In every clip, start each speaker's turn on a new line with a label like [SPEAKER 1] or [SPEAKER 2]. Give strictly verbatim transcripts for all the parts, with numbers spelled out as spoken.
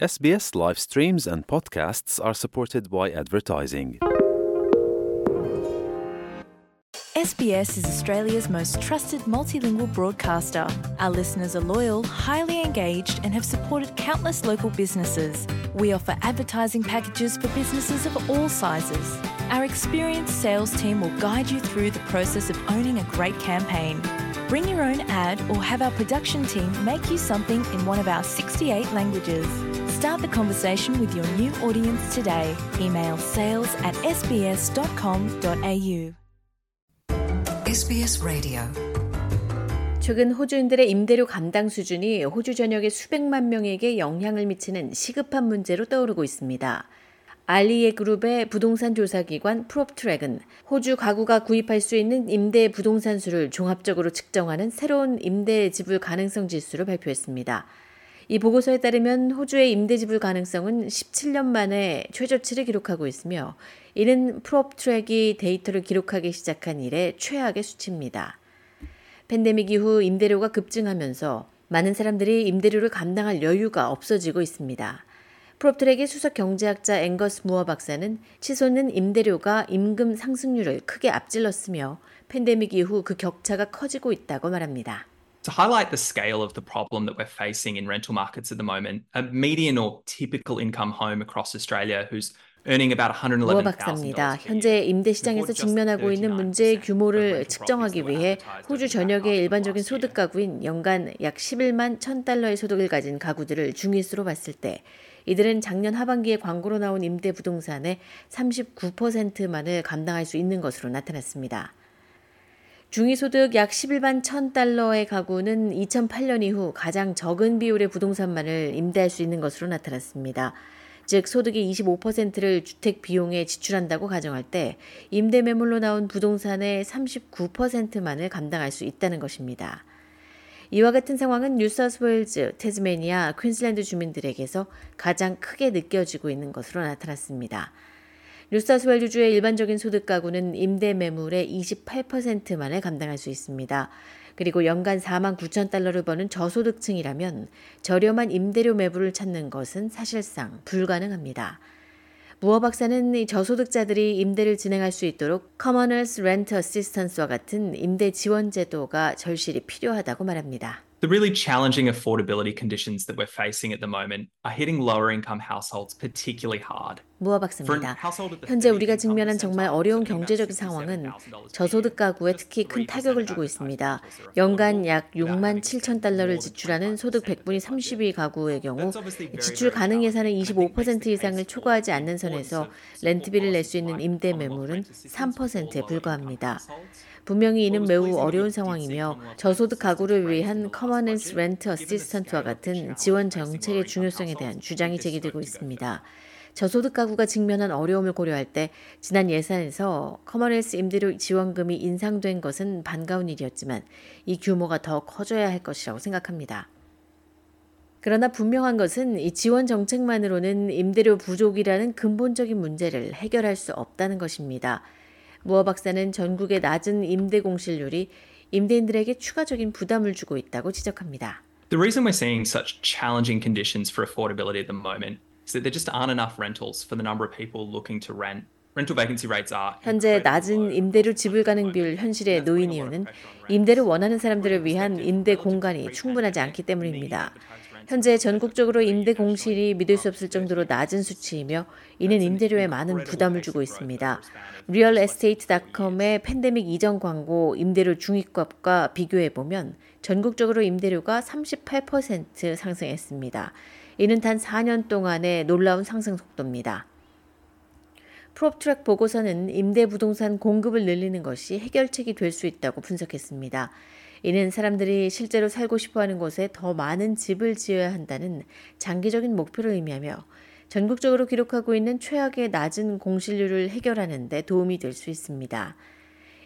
[SPEAKER 1] S B S live streams and podcasts are supported by advertising.
[SPEAKER 2] S B S is Australia's most trusted multilingual broadcaster. Our listeners are loyal, highly engaged, and have supported countless local businesses. We offer advertising packages for businesses of all sizes. Our experienced sales team will guide you through the process of owning a great campaign. Bring your own ad or have our production team make you something in one of our sixty-eight languages. Start the conversation with your new audience today. Email sales at s b s dot com dot a u.
[SPEAKER 3] 에스비에스 라디오.
[SPEAKER 4] 최근 호주인들의 임대료 감당 수준이 호주 전역의 수백만 명에게 영향을 미치는 시급한 문제로 떠오르고 있습니다. 알리에 그룹의 부동산 조사기관 프롭트랙은 호주 가구가 구입할 수 있는 임대 부동산 수를 종합적으로 측정하는 새로운 임대 지불 가능성 지수를 발표했습니다. 이 보고서에 따르면 호주의 임대 지불 가능성은 십칠 년 만에 최저치를 기록하고 있으며 이는 프롭트랙이 데이터를 기록하기 시작한 이래 최악의 수치입니다. 팬데믹 이후 임대료가 급증하면서 많은 사람들이 임대료를 감당할 여유가 없어지고 있습니다. 프롭트랙의 수석 경제학자 앵거스 무어 박사는 치솟는 임대료가 임금 상승률을 크게 앞질렀으며 팬데믹 이후 그 격차가 커지고 있다고 말합니다.
[SPEAKER 5] To highlight the scale of the problem that we're facing in rental markets at the moment, a median or typical income home across Australia who's earning about one hundred eleven thousand dollars.
[SPEAKER 4] 박사입니다. 현재 임대 시장에서 직면하고 있는 문제의 규모를 측정하기 위해 호주 전역의 일반적인 소득 가구인 연간 약 십일만 천 달러의 소득을 가진 가구들을 중위수로 봤을 때 이들은 작년 하반기에 광고로 나온 임대 부동산의 삼십구 퍼센트만을 감당할 수 있는 것으로 나타났습니다. 중위소득 약 십일만 천 달러의 가구는 이천팔 년 이후 가장 적은 비율의 부동산만을 임대할 수 있는 것으로 나타났습니다. 즉 소득의 이십오 퍼센트를 주택 비용에 지출한다고 가정할 때 임대 매물로 나온 부동산의 삼십구 퍼센트만을 감당할 수 있다는 것입니다. 이와 같은 상황은 뉴사우스웨일즈, 태즈메니아, 퀸즐랜드 주민들에게서 가장 크게 느껴지고 있는 것으로 나타났습니다. 뉴사우스웨일즈주의 일반적인 소득 가구는 임대 매물의 이십팔 퍼센트만을 감당할 수 있습니다. 그리고 연간 사만 구천 달러를 버는 저소득층이라면 저렴한 임대료 매물을 찾는 것은 사실상 불가능합니다. 무어 박사는 이 저소득자들이 임대를 진행할 수 있도록 Commoners Rent Assistance와 같은 임대 지원 제도가 절실히 필요하다고 말합니다.
[SPEAKER 5] The really challenging affordability conditions that we're facing at the moment are hitting lower income households particularly hard.
[SPEAKER 4] 무어 박사입니다. 현재 우리가 직면한 정말 어려운 경제적인 상황은 저소득 가구에 특히 큰 타격을 주고 있습니다. 연간 약 육만 칠천 달러를 지출하는 소득 백 분위 삼십위 가구의 경우 지출 가능 예산의 이십오 퍼센트 이상을 초과하지 않는 선에서 렌트비를 낼 수 있는 임대 매물은 삼 퍼센트에 불과합니다. 분명히 이는 매우 어려운 상황이며 저소득 가구를 위한 Commoners Rent Assistance와 같은 지원 정책의 중요성에 대한 주장이 제기되고 있습니다. 저소득 가구가 직면한 어려움을 고려할 때 지난 예산에서 커머넌스 임대료 지원금이 인상된 것은 반가운 일이었지만 이 규모가 더 커져야 할 것이라고 생각합니다. 그러나 분명한 것은 이 지원 정책만으로는 임대료 부족이라는 근본적인 문제를 해결할 수 없다는 것입니다. 무어 박사는 전국의 낮은 임대 공실률이 임대인들에게 추가적인 부담을 주고 있다고 지적합니다.
[SPEAKER 5] The reason we're seeing such challenging conditions for affordability at the moment is that there just aren't enough rentals for the number of people looking to rent. Rental vacancy rates are
[SPEAKER 4] 현재 낮은 임대료 지불 가능 비율 현실에 놓인 이유는 임대를 원하는 사람들을 위한 임대 공간이 충분하지 않기 때문입니다. 현재 전국적으로 임대 공실이 믿을 수 없을 정도로 낮은 수치이며 이는 임대료에 많은 부담을 주고 있습니다. 리얼에스테이트 닷컴의 팬데믹 이전 광고 임대료 중위값과 비교해보면 전국적으로 임대료가 삼십팔 퍼센트 상승했습니다. 이는 단 사 년 동안의 놀라운 상승 속도입니다. 프롭트랙 보고서는 임대 부동산 공급을 늘리는 것이 해결책이 될 수 있다고 분석했습니다. 이는 사람들이 실제로 살고 싶어하는 곳에 더 많은 집을 지어야 한다는 장기적인 목표를 의미하며 전국적으로 기록하고 있는 최악의 낮은 공실률을 해결하는 데 도움이 될 수 있습니다.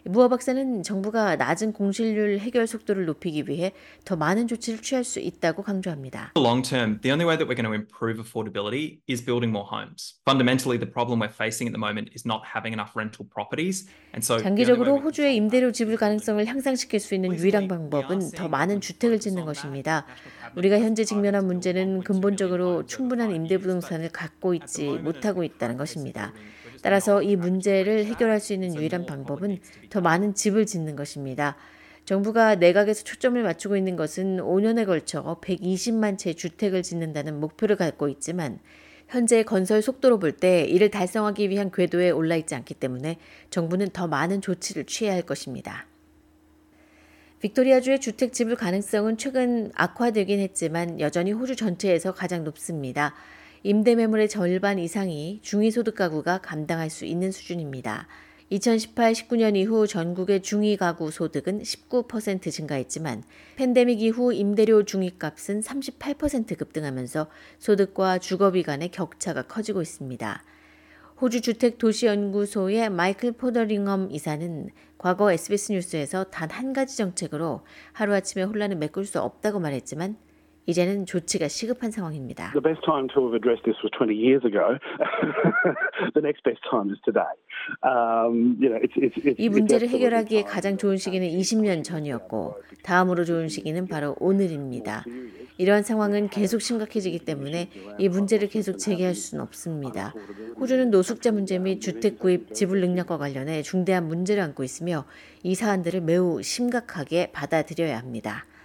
[SPEAKER 4] 무어 박사는 정부가 낮은 공실률 해결 속도를 높이기 위해 더 많은 조치를 취할 수 있다고 강조합니다.
[SPEAKER 5] Long term, the only way that we're going to improve affordability is building more homes. Fundamentally, the problem we're facing at the moment is not having enough rental properties. And so
[SPEAKER 4] 장기적으로 호주의 임대료 지불 가능성을 향상시킬 수 있는 유일한 방법은 더 많은 주택을 짓는 것입니다. 우리가 현재 직면한 문제는 근본적으로 충분한 임대 부동산을 갖고 있지 못하고 있다는 것입니다. 따라서 이 문제를 해결할 수 있는 유일한 방법은 더 많은 집을 짓는 것입니다. 정부가 내각에서 초점을 맞추고 있는 것은 오 년에 걸쳐 백이십만 채 주택을 짓는다는 목표를 갖고 있지만 현재 건설 속도로 볼 때 이를 달성하기 위한 궤도에 올라 있지 않기 때문에 정부는 더 많은 조치를 취해야 할 것입니다. 빅토리아주의 주택 지불 가능성은 최근 악화되긴 했지만 여전히 호주 전체에서 가장 높습니다. 임대 매물의 절반 이상이 중위소득 가구가 감당할 수 있는 수준입니다. 이천십팔 십구 년 이후 전국의 중위 가구 소득은 십구 퍼센트 증가했지만 팬데믹 이후 임대료 중위값은 삼십팔 퍼센트 급등하면서 소득과 주거비 간의 격차가 커지고 있습니다. 호주 주택도시연구소의 마이클 포더링엄 이사는 과거 에스비에스 뉴스에서 단 한 가지 정책으로 하루아침에 혼란을 메꿀 수 없다고 말했지만 이제는 조치가 시급한 상황입니다.
[SPEAKER 3] The best time to have addressed this was twenty years ago. The next best time is today. Um, you know, it's, it's, it's,
[SPEAKER 4] 이 문제를 해결하기에 가장 좋은 시기는 이십 년 전이었고 다음으로 좋은 시기는 바로 오늘입니다. 이러한 상황은 계속 심각해지기 때문에 이 문제를 계속 제기할 수는 없습니다. 호주는 노숙자 문제 및 주택 구입 지불 능력과 관련해 중대한 문제를 안고 있으며 이 사안들을 매우 심각하게 받아들여야 합니다.